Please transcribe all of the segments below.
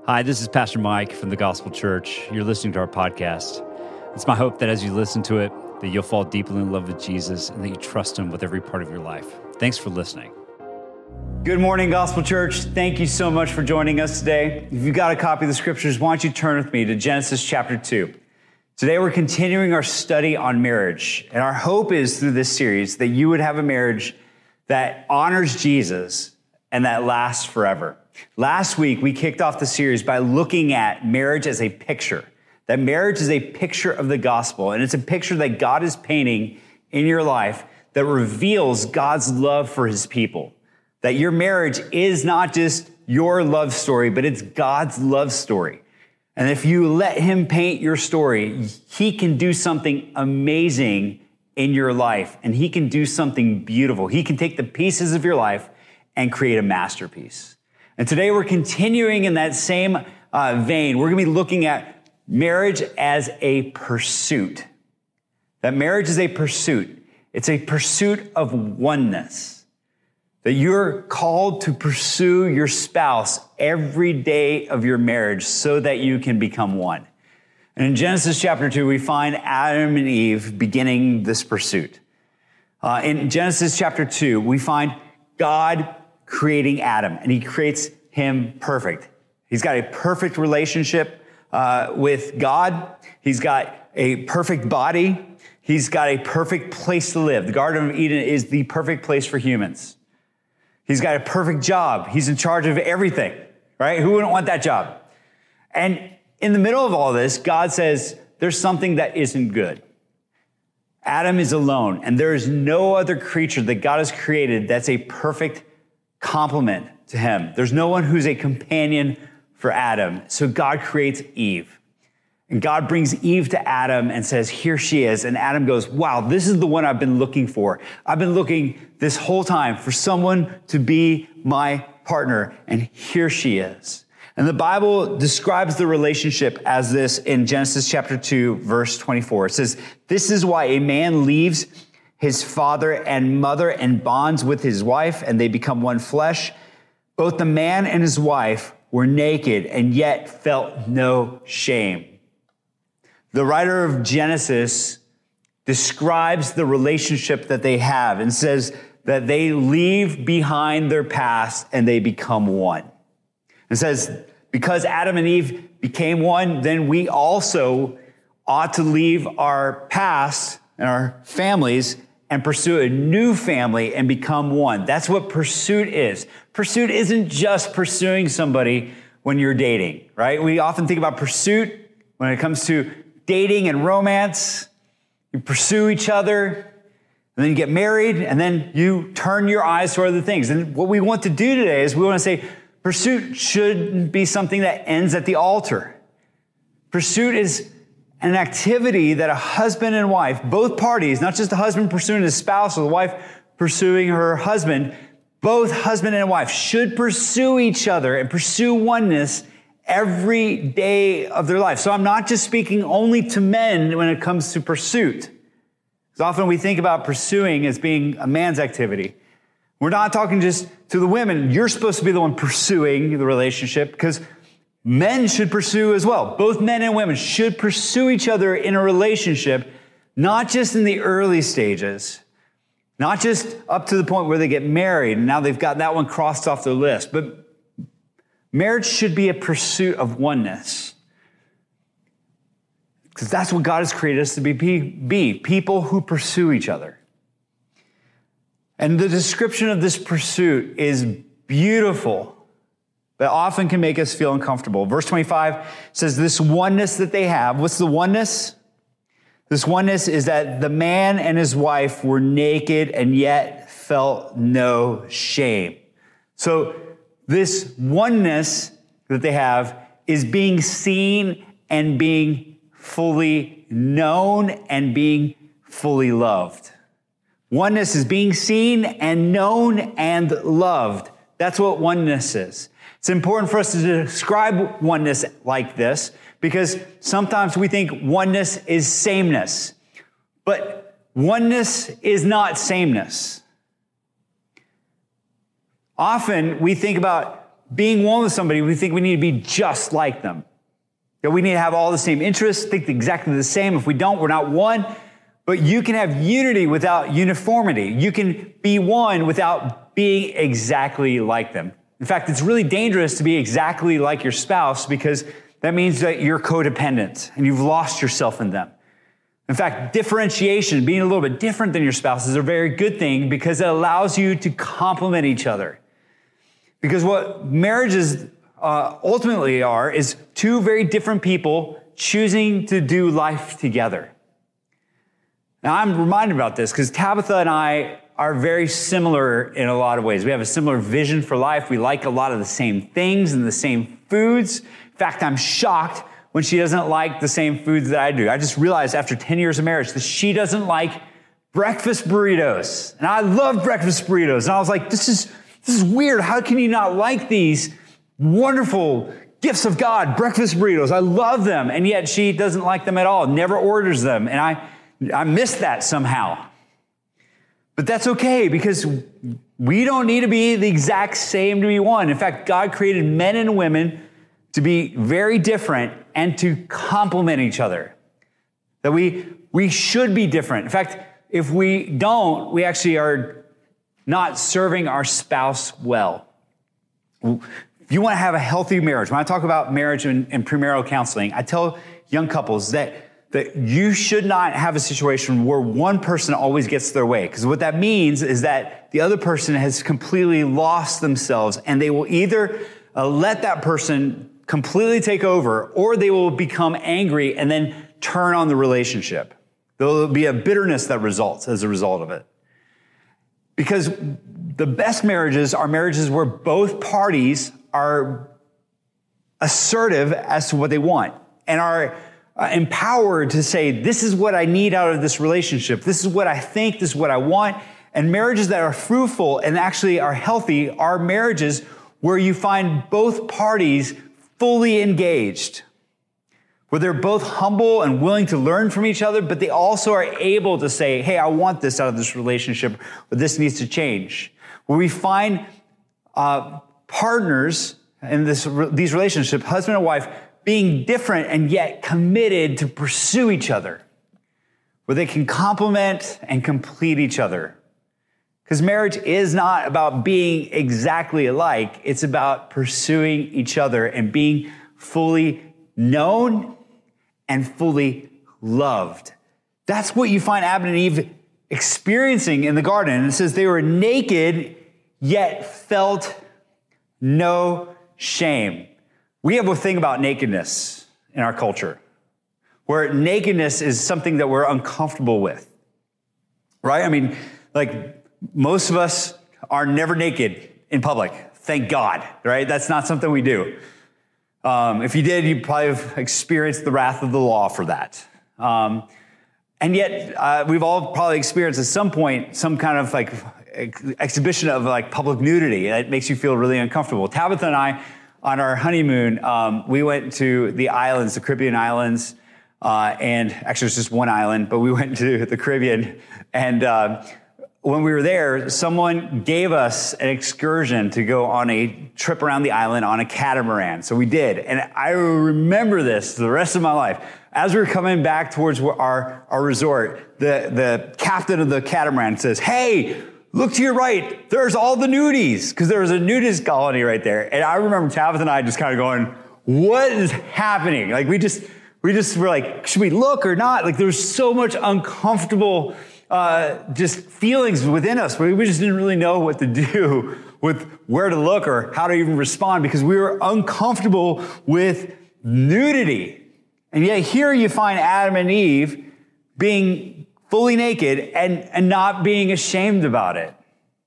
Hi, this is Pastor Mike from the Gospel Church. You're listening to our podcast. It's my hope that as you listen to it, that you'll fall deeply in love with Jesus and that you trust him with every part of your life. Thanks for listening. Good morning, Gospel Church. Thank you so much for joining us today. If you've got a copy of the scriptures, why don't you turn with me to Genesis chapter 2. Today, we're continuing our study on marriage. And our hope is through this series that you would have a marriage that honors Jesus and that lasts forever. Last week, we kicked off the series by looking at marriage as a picture. That marriage is a picture of the gospel, and it's a picture that God is painting in your life that reveals God's love for his people. That your marriage is not just your love story, but it's God's love story. And if you let him paint your story, he can do something amazing in your life, and he can do something beautiful. He can take the pieces of your life and create a masterpiece. And today we're continuing in that same vein. We're going to be looking at marriage as a pursuit. That marriage is a pursuit. It's a pursuit of oneness. That you're called to pursue your spouse every day of your marriage so that you can become one. And in Genesis chapter 2, we find Adam and Eve beginning this pursuit. In Genesis chapter 2, we find God creating Adam, and he creates him perfect. He's got a perfect relationship with God. He's got a perfect body. He's got a perfect place to live. The Garden of Eden is the perfect place for humans. He's got a perfect job. He's in charge of everything, right? Who wouldn't want that job? And in the middle of all this, God says, there's something that isn't good. Adam is alone, and there is no other creature that God has created that's a perfect complement to him. There's no one who's a companion for Adam. So God creates Eve. And God brings Eve to Adam and says, here she is. And Adam goes, wow, this is the one I've been looking for. I've been looking this whole time for someone to be my partner. And here she is. And the Bible describes the relationship as this in Genesis chapter 2, verse 24. It says, this is why a man leaves his father and mother and bonds with his wife, and they become one flesh. Both the man and his wife were naked and yet felt no shame. The writer of Genesis describes the relationship that they have and says that they leave behind their past and they become one. It says, because Adam and Eve became one, then we also ought to leave our past and our families and pursue a new family and become one. That's what pursuit is. Pursuit isn't just pursuing somebody when you're dating, right? We often think about pursuit when it comes to dating and romance. You pursue each other, and then you get married, and then you turn your eyes to other things. And what we want to do today is we want to say pursuit shouldn't be something that ends at the altar. Pursuit is an activity that a husband and wife, both parties, not just the husband pursuing his spouse or the wife pursuing her husband, both husband and wife should pursue each other and pursue oneness every day of their life. So I'm not just speaking only to men when it comes to pursuit. Because often we think about pursuing as being a man's activity. We're not talking just to the women. You're supposed to be the one pursuing the relationship because men should pursue as well. Both men and women should pursue each other in a relationship, not just in the early stages, not just up to the point where they get married and now they've got that one crossed off their list, but marriage should be a pursuit of oneness. Because that's what God has created us to be people who pursue each other. And the description of this pursuit is beautiful, but often can make us feel uncomfortable. Verse 25 says this oneness that they have. What's the oneness? This oneness is that the man and his wife were naked and yet felt no shame. So this oneness that they have is being seen and being fully known and being fully loved. Oneness is being seen and known and loved. That's what oneness is. It's important for us to describe oneness like this because sometimes we think oneness is sameness, but oneness is not sameness. Often we think about being one with somebody, we think we need to be just like them. That we need to have all the same interests, think exactly the same. If we don't, we're not one. But you can have unity without uniformity. You can be one without being exactly like them. In fact, it's really dangerous to be exactly like your spouse because that means that you're codependent and you've lost yourself in them. In fact, differentiation, being a little bit different than your spouse, is a very good thing because it allows you to complement each other. Because what marriages ultimately are is two very different people choosing to do life together. Now, I'm reminded about this because Tabitha and I are very similar in a lot of ways. We have a similar vision for life. We like a lot of the same things and the same foods. In fact, I'm shocked when she doesn't like the same foods that I do. I just realized after 10 years of marriage that she doesn't like breakfast burritos. And I love breakfast burritos. And I was like, this is weird. How can you not like these wonderful gifts of God, breakfast burritos? I love them. And yet she doesn't like them at all, never orders them. And I miss that somehow. But that's okay because we don't need to be the exact same to be one. In fact, God created men and women to be very different and to complement each other. That we should be different. In fact, if we don't, we actually are not serving our spouse well. If you want to have a healthy marriage, when I talk about marriage and premarital counseling, I tell young couples that you should not have a situation where one person always gets their way. Because what that means is that the other person has completely lost themselves and they will either let that person completely take over or they will become angry and then turn on the relationship. There will be a bitterness that results as a result of it. Because the best marriages are marriages where both parties are assertive as to what they want and are empowered to say, this is what I need out of this relationship. This is what I think. This is what I want. And marriages that are fruitful and actually are healthy are marriages where you find both parties fully engaged, where they're both humble and willing to learn from each other, but they also are able to say, hey, I want this out of this relationship, but this needs to change. Where we find partners in these relationships, husband and wife, being different and yet committed to pursue each other, where they can complement and complete each other. Because marriage is not about being exactly alike. It's about pursuing each other and being fully known and fully loved. That's what you find Adam and Eve experiencing in the garden. And it says they were naked, yet felt no shame. We have a thing about nakedness in our culture, where nakedness is something that we're uncomfortable with, right? I mean, like most of us are never naked in public. Thank God, right? That's not something we do. If you did, you'd probably have experienced the wrath of the law for that. And yet, we've all probably experienced at some point some kind of like exhibition of like public nudity that makes you feel really uncomfortable. Tabitha and I, on our honeymoon, we went to the islands, the Caribbean islands, and actually it's just one island, but we went to the Caribbean. And when we were there, someone gave us an excursion to go on a trip around the island on a catamaran. So we did. And I remember this the rest of my life. As we were coming back towards our resort, the captain of the catamaran says, hey, look to your right. There's all the nudies, because there was a nudist colony right there. And I remember Tabitha and I just kind of going, what is happening? Like we just were like, should we look or not? Like there was so much uncomfortable just feelings within us where we just didn't really know what to do with where to look or how to even respond because we were uncomfortable with nudity. And yet here you find Adam and Eve being fully naked and not being ashamed about it.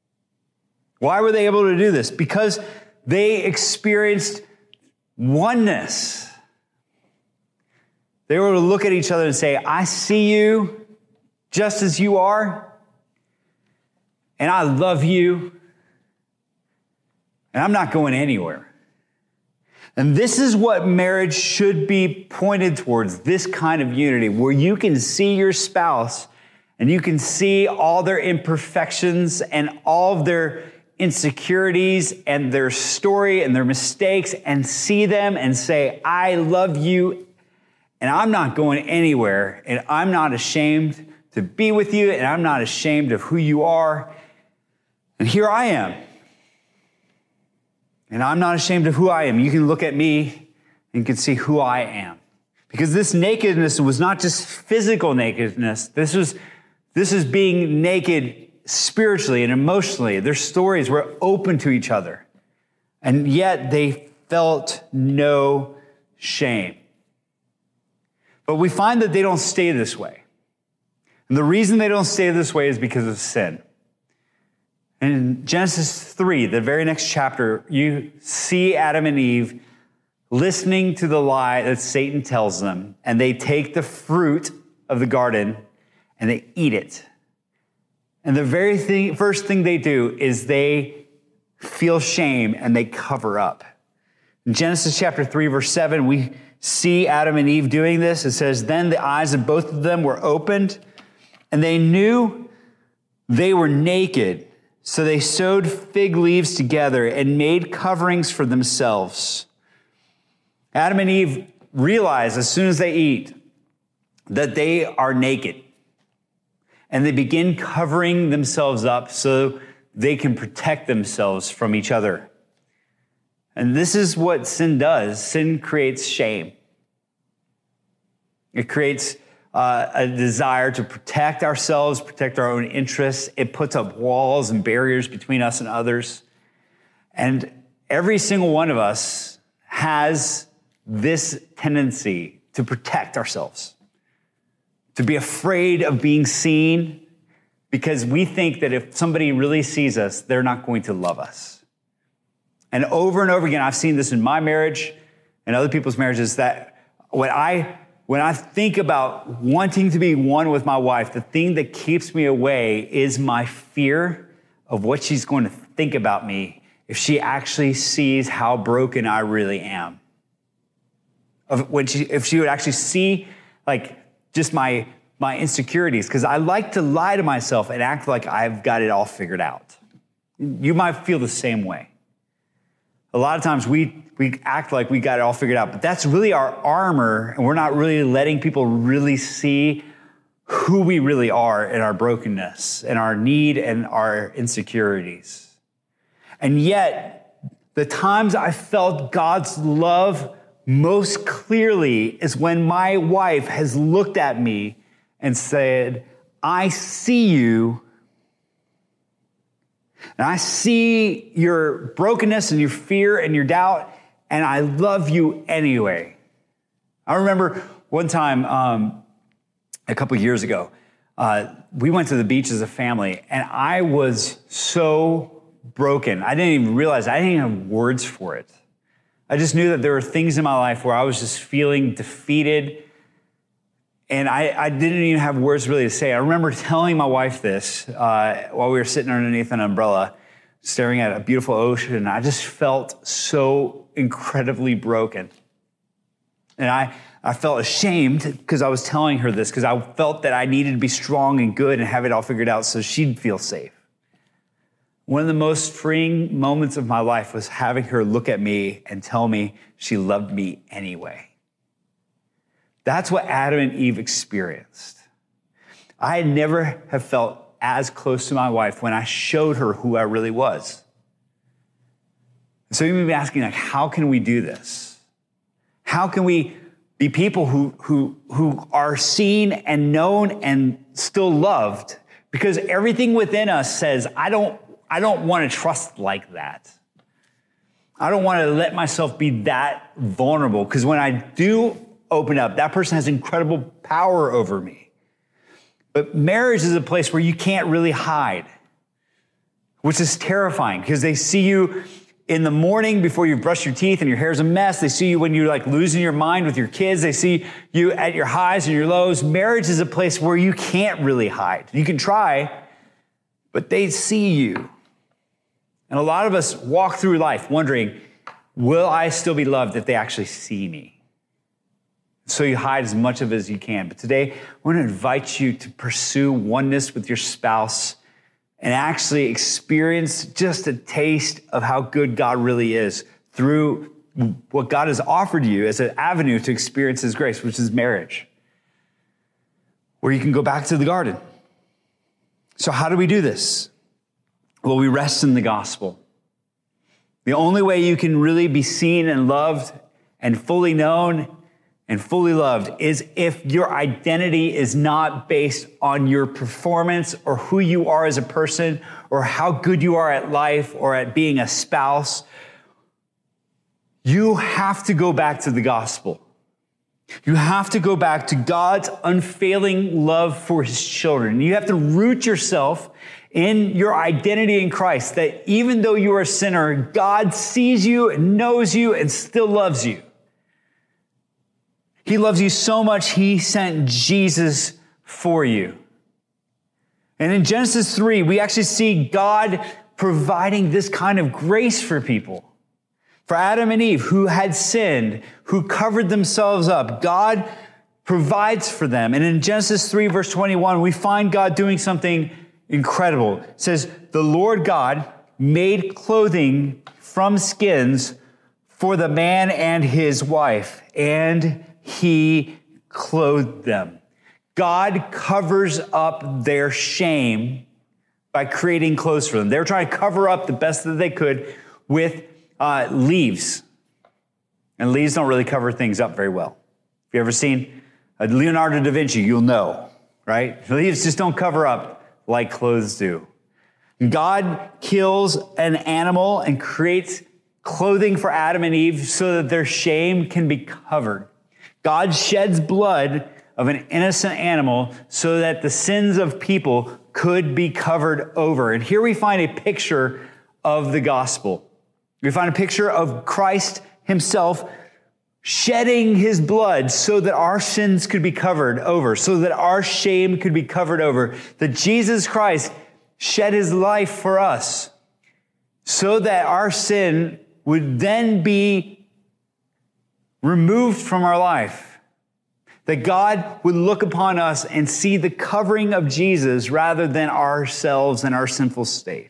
Why were they able to do this? Because they experienced oneness. They were able to look at each other and say, I see you just as you are, and I love you, and I'm not going anywhere. And this is what marriage should be pointed towards, this kind of unity, where you can see your spouse and you can see all their imperfections and all of their insecurities and their story and their mistakes and see them and say, I love you and I'm not going anywhere and I'm not ashamed to be with you and I'm not ashamed of who you are. And here I am. And I'm not ashamed of who I am. You can look at me and you can see who I am. Because this nakedness was not just physical nakedness. This is being naked spiritually and emotionally. Their stories were open to each other. And yet they felt no shame. But we find that they don't stay this way. And the reason they don't stay this way is because of sin. And in Genesis 3, the very next chapter, you see Adam and Eve listening to the lie that Satan tells them, and they take the fruit of the garden and they eat it. And the first thing they do is they feel shame and they cover up. In Genesis chapter 3, verse 7, we see Adam and Eve doing this. It says, then the eyes of both of them were opened and they knew they were naked. So they sewed fig leaves together and made coverings for themselves. Adam and Eve realize as soon as they eat that they are naked. And they begin covering themselves up so they can protect themselves from each other. And this is what sin does. Sin creates shame. It creates a desire to protect ourselves, protect our own interests. It puts up walls and barriers between us and others. And every single one of us has this tendency to protect ourselves, to be afraid of being seen, because we think that if somebody really sees us, they're not going to love us. And over again, I've seen this in my marriage and other people's marriages, that when I think about wanting to be one with my wife, the thing that keeps me away is my fear of what she's going to think about me if she actually sees how broken I really am. If she would actually see like just my insecurities, because I like to lie to myself and act like I've got it all figured out. You might feel the same way. A lot of times we act like we got it all figured out, but that's really our armor, and we're not really letting people really see who we really are in our brokenness and our need and our insecurities. And yet, the times I felt God's love most clearly is when my wife has looked at me and said, I see you, and I see your brokenness and your fear and your doubt, and I love you anyway. I remember one time, a couple years ago, we went to the beach as a family, and I was so broken. I didn't even realize, I didn't even have words for it. I just knew that there were things in my life where I was just feeling defeated, and I didn't even have words really to say. I remember telling my wife this while we were sitting underneath an umbrella, staring at a beautiful ocean, and I just felt so incredibly broken. And I felt ashamed because I was telling her this, because I felt that I needed to be strong and good and have it all figured out so she'd feel safe. One of the most freeing moments of my life was having her look at me and tell me she loved me anyway. That's what Adam and Eve experienced. I had never have felt as close to my wife when I showed her who I really was. So you may be asking, like, how can we do this? How can we be people who are seen and known and still loved? Because everything within us says, I don't want to trust like that. I don't want to let myself be that vulnerable, because when I do open up, that person has incredible power over me. But marriage is a place where you can't really hide, which is terrifying, because they see you in the morning before you brush your teeth and your hair's a mess. They see you when you're like losing your mind with your kids. They see you at your highs and your lows. Marriage is a place where you can't really hide. You can try, but they see you. And a lot of us walk through life wondering, will I still be loved if they actually see me? So you hide as much of it as you can. But today, I want to invite you to pursue oneness with your spouse and actually experience just a taste of how good God really is through what God has offered you as an avenue to experience his grace, which is marriage, where you can go back to the garden. So how do we do this? Well, we rest in the gospel. The only way you can really be seen and loved and fully known and fully loved is if your identity is not based on your performance or who you are as a person or how good you are at life or at being a spouse. You have to go back to the gospel. You have to go back to God's unfailing love for his children. You have to root yourself in your identity in Christ, that even though you are a sinner, God sees you and knows you and still loves you. He loves you so much, he sent Jesus for you. And in Genesis 3, we actually see God providing this kind of grace for people. For Adam and Eve, who had sinned, who covered themselves up, God provides for them. And in Genesis 3, verse 21, we find God doing something incredible. It says, the Lord God made clothing from skins for the man and his wife, and he clothed them. God covers up their shame by creating clothes for them. They were trying to cover up the best that they could with leaves. And leaves don't really cover things up very well. If you ever seen Leonardo da Vinci, you'll know, right? Leaves just don't cover up like clothes do. God kills an animal and creates clothing for Adam and Eve so that their shame can be covered. God sheds blood of an innocent animal so that the sins of people could be covered over. And here we find a picture of the gospel. We find a picture of Christ himself shedding his blood so that our sins could be covered over, so that our shame could be covered over, that Jesus Christ shed his life for us so that our sin would then be removed from our life, that God would look upon us and see the covering of Jesus rather than ourselves and our sinful state.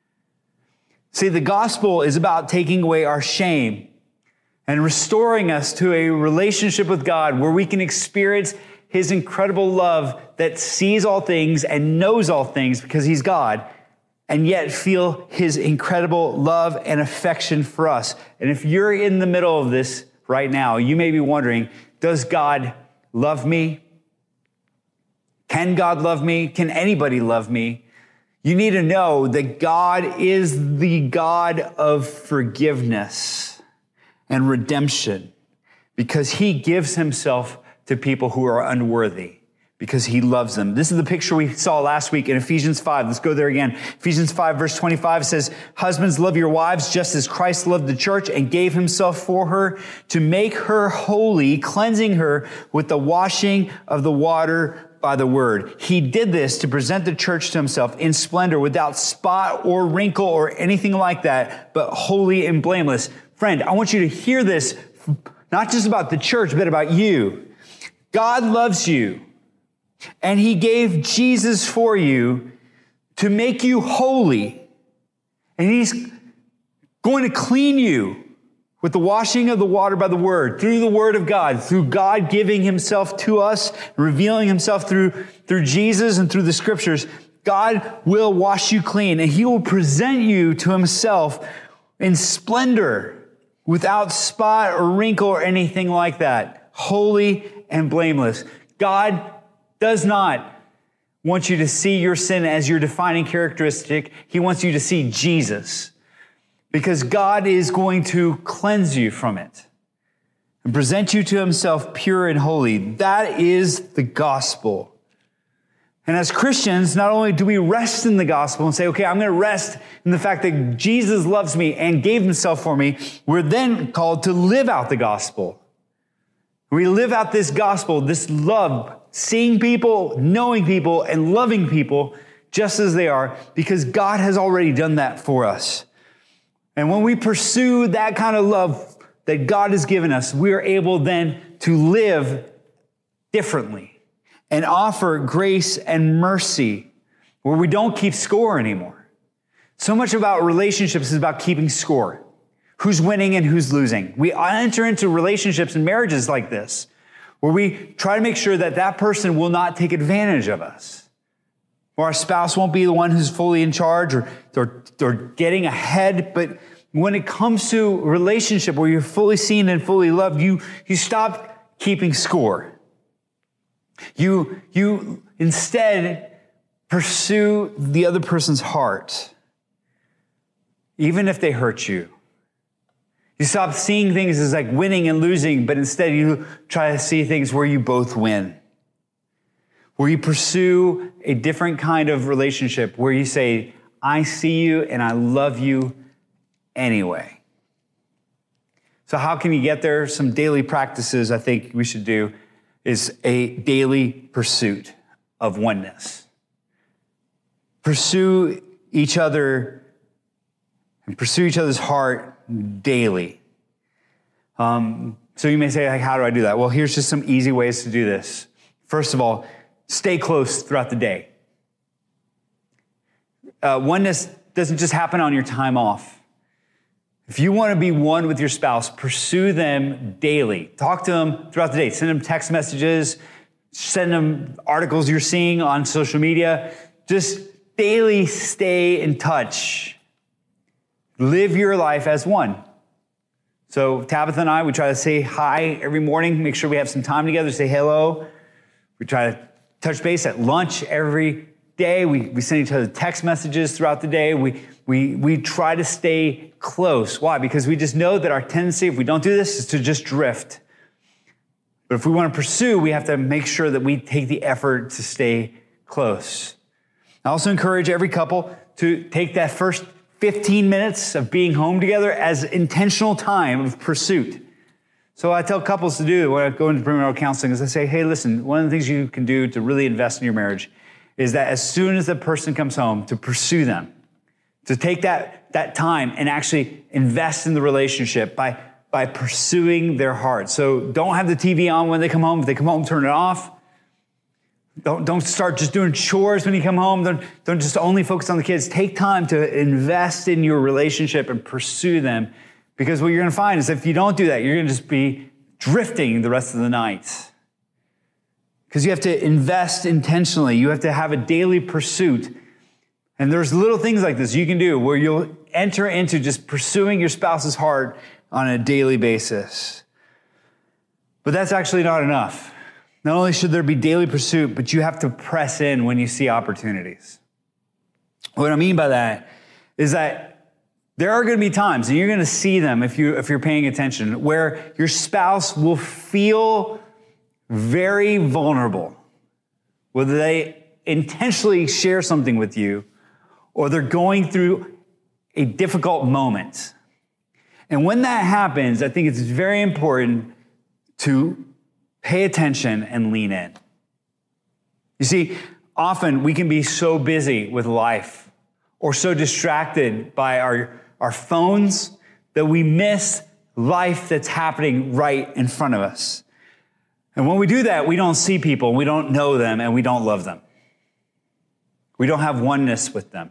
See, the gospel is about taking away our shame and restoring us to a relationship with God where we can experience his incredible love that sees all things and knows all things because he's God, and yet feel his incredible love and affection for us. And if you're in the middle of this right now, you may be wondering, does God love me? Can God love me? Can anybody love me? You need to know that God is the God of forgiveness and redemption because he gives himself to people who are unworthy because he loves them. This is the picture we saw last week in Ephesians 5. Let's go there again. Ephesians 5 verse 25 says, husbands, love your wives just as Christ loved the church and gave himself for her to make her holy, cleansing her with the washing of the water by the word. He did this to present the church to himself in splendor, without spot or wrinkle or anything like that, but holy and blameless. Friend, I want you to hear this, not just about the church, but about you. God loves you, and he gave Jesus for you to make you holy. And he's going to clean you with the washing of the water by the word, through the word of God, through God giving himself to us, revealing himself through Jesus and through the scriptures. God will wash you clean, and he will present you to himself in splendor, without spot or wrinkle or anything like that, holy and blameless. God does not want you to see your sin as your defining characteristic. He wants you to see Jesus, because God is going to cleanse you from it and present you to himself pure and holy. That is the gospel. And as Christians, not only do we rest in the gospel and say, okay, I'm going to rest in the fact that Jesus loves me and gave himself for me, we're then called to live out the gospel. We live out this gospel, this love, seeing people, knowing people, and loving people just as they are, because God has already done that for us. And when we pursue that kind of love that God has given us, we are able then to live differently and offer grace and mercy where we don't keep score anymore. So much about relationships is about keeping score. Who's winning and who's losing. We enter into relationships and marriages like this, where we try to make sure that that person will not take advantage of us. Or our spouse won't be the one who's fully in charge or getting ahead. But when it comes to a relationship where you're fully seen and fully loved, you stop keeping score. You instead pursue the other person's heart, even if they hurt you. You stop seeing things as like winning and losing, but instead you try to see things where you both win. Where you pursue a different kind of relationship where you say, I see you and I love you anyway. So how can you get there? Some daily practices I think we should do is a daily pursuit of oneness. Pursue each other and pursue each other's heart daily. So you may say, like, how do I do that? Well, here's just some easy ways to do this. First of all, stay close throughout the day. Oneness doesn't just happen on your time off. If you want to be one with your spouse, pursue them daily. Talk to them throughout the day. Send them text messages. Send them articles you're seeing on social media. Just daily stay in touch. Live your life as one. So Tabitha and I, we try to say hi every morning, make sure we have some time together, say hello. We try to touch base at lunch every day. We send each other text messages throughout the day. We try to stay close. Why? Because we just know that our tendency, if we don't do this, is to just drift. But if we want to pursue, we have to make sure that we take the effort to stay close. I also encourage every couple to take that first 15 minutes of being home together as intentional time of pursuit. So I tell couples to do when I go into premarital counseling is I say, hey, listen, one of the things you can do to really invest in your marriage is that as soon as the person comes home, to pursue them, to take that time and actually invest in the relationship by pursuing their heart. So don't have the TV on when they come home. If they come home, turn it off. Don't start just doing chores when you come home. Don't just only focus on the kids. Take time to invest in your relationship and pursue them. Because what you're going to find is if you don't do that, you're going to just be drifting the rest of the night. Because you have to invest intentionally. You have to have a daily pursuit. And there's little things like this you can do where you'll enter into just pursuing your spouse's heart on a daily basis. But that's actually not enough. Not only should there be daily pursuit, but you have to press in when you see opportunities. What I mean by that is that there are going to be times, and you're going to see them if you're paying attention, where your spouse will feel very vulnerable, whether they intentionally share something with you or they're going through a difficult moment. And when that happens, I think it's very important to pay attention and lean in. You see, often we can be so busy with life or so distracted by our phones that we miss life that's happening right in front of us. And when we do that, we don't see people, we don't know them, and we don't love them. We don't have oneness with them.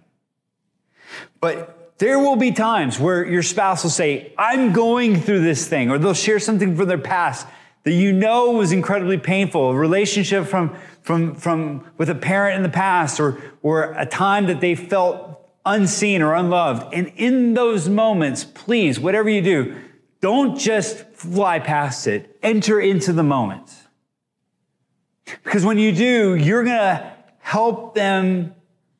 But there will be times where your spouse will say, I'm going through this thing, or they'll share something from their past that you know was incredibly painful, a relationship with a parent in the past, or a time that they felt unseen or unloved. And in those moments, please, whatever you do, don't just fly past it. Enter into the moment. Because when you do, you're going to help them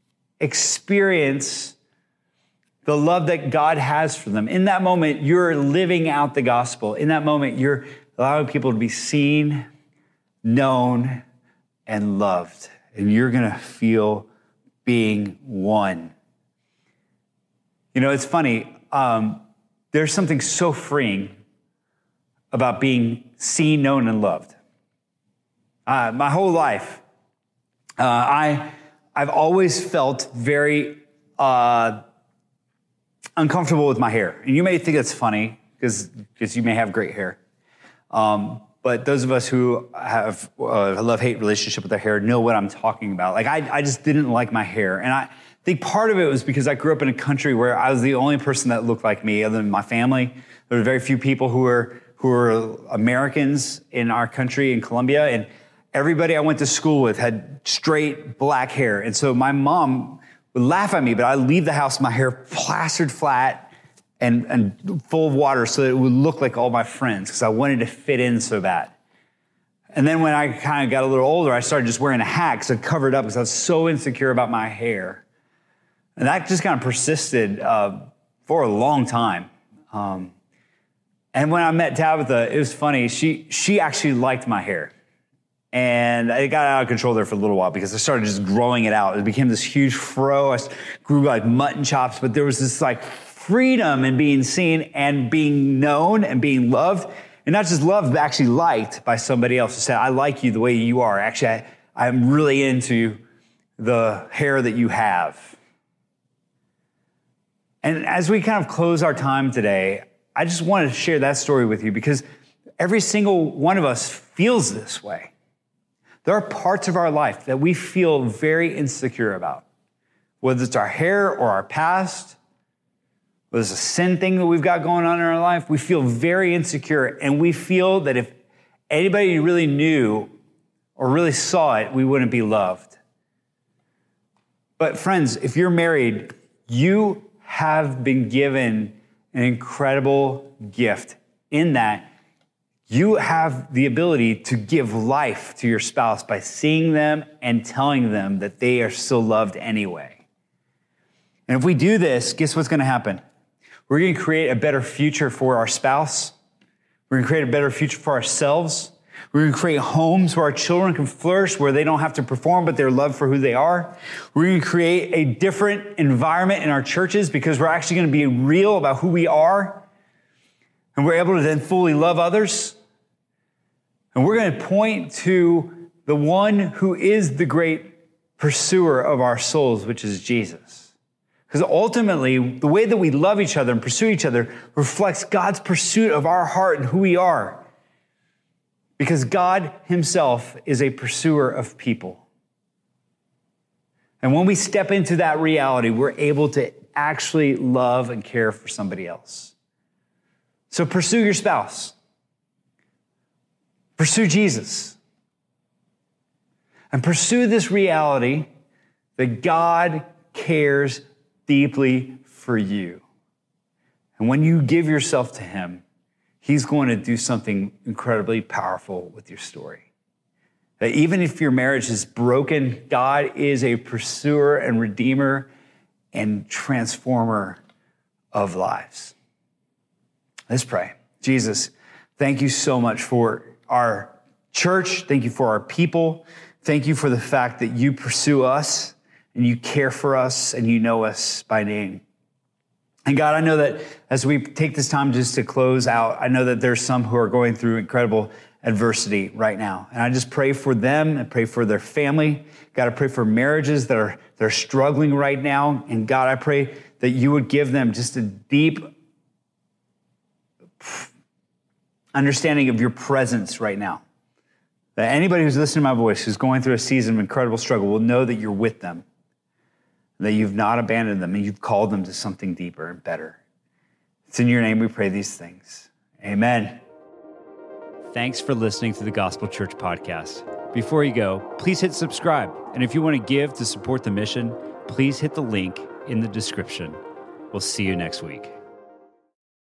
experience the love that God has for them. In that moment, you're living out the gospel. In that moment, you're allowing people to be seen, known, and loved. And you're going to feel being one. You know, it's funny. There's something so freeing about being seen, known, and loved. My whole life, I've always felt very uncomfortable with my hair. And you may think that's funny because you may have great hair. But those of us who have a love-hate relationship with our hair know what I'm talking about. Like, I just didn't like my hair. And I think part of it was because I grew up in a country where I was the only person that looked like me other than my family. There were very few people who were Americans in our country, in Colombia. And everybody I went to school with had straight black hair. And so my mom would laugh at me, but I'd leave the house, my hair plastered flat and full of water so that it would look like all my friends because I wanted to fit in so bad. And then when I kind of got a little older, I started just wearing a hat because I covered up because I was so insecure about my hair. And that just kind of persisted for a long time. And when I met Tabitha, it was funny. She actually liked my hair. And it got out of control there for a little while because I started just growing it out. It became this huge fro. I grew like mutton chops, but there was this like freedom in being seen and being known and being loved. And not just loved, but actually liked by somebody else who said, I like you the way you are. Actually, I'm really into the hair that you have. And as we kind of close our time today, I just wanted to share that story with you because every single one of us feels this way. There are parts of our life that we feel very insecure about, whether it's our hair or our past, whether it's a sin thing that we've got going on in our life. We feel very insecure, and we feel that if anybody really knew or really saw it, we wouldn't be loved. But friends, if you're married, you have been given an incredible gift in that you have the ability to give life to your spouse by seeing them and telling them that they are still loved anyway. And if we do this, guess what's going to happen? We're going to create a better future for our spouse. We're going to create a better future for ourselves. We're going to create homes where our children can flourish, where they don't have to perform, but they're loved for who they are. We're going to create a different environment in our churches because we're actually going to be real about who we are. And we're able to then fully love others. And we're going to point to the one who is the great pursuer of our souls, which is Jesus. Because ultimately, the way that we love each other and pursue each other reflects God's pursuit of our heart and who we are. Because God himself is a pursuer of people. And when we step into that reality, we're able to actually love and care for somebody else. So pursue your spouse. Pursue Jesus. And pursue this reality that God cares deeply for you. And when you give yourself to him, he's going to do something incredibly powerful with your story. That even if your marriage is broken, God is a pursuer and redeemer and transformer of lives. Let's pray. Jesus, thank you so much for our church. Thank you for our people. Thank you for the fact that you pursue us and you care for us and you know us by name. And God, I know that as we take this time just to close out, I know that there's some who are going through incredible adversity right now. And I just pray for them and pray for their family. God, I pray for marriages that are struggling right now. And God, I pray that you would give them just a deep understanding of your presence right now. That anybody who's listening to my voice, who's going through a season of incredible struggle, will know that you're with them. That you've not abandoned them and you've called them to something deeper and better. It's in your name we pray these things. Amen. Thanks for listening to the Gospel Church podcast. Before you go, please hit subscribe. And if you want to give to support the mission, please hit the link in the description. We'll see you next week.